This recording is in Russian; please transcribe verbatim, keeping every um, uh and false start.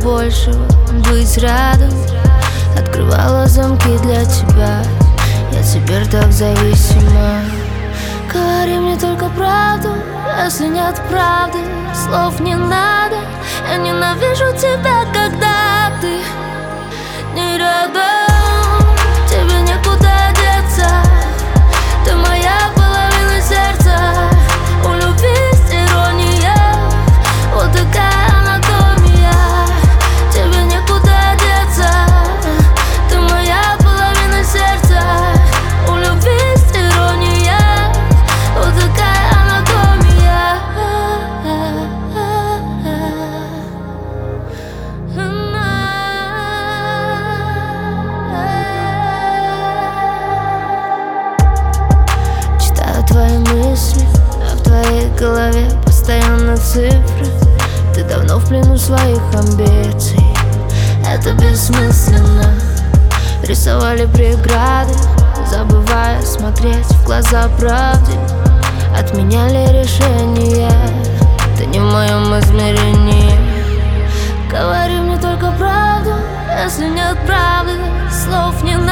большего быть рядом. Открывала замки для тебя, я теперь так зависима. Говори мне только правду, если нет правды, слов не надо. Я ненавижу тебя, когда ты не рядом. Тебе некуда деться, ты моя половина сердца. У любви есть ирония, вот такая анатомия. Тебе некуда деться, ты моя половина сердца. У любви есть ирония, вот такая анатомия. Читаю твои мысли, а в твоей голове постоянно цифры. Ты давно в плену своих амбиций, это бессмысленно. Рисовали преграды, забывая смотреть в глаза правде. Отменяли решения, ты не в моем измерении. Говори мне только правду, если нет правды, слов не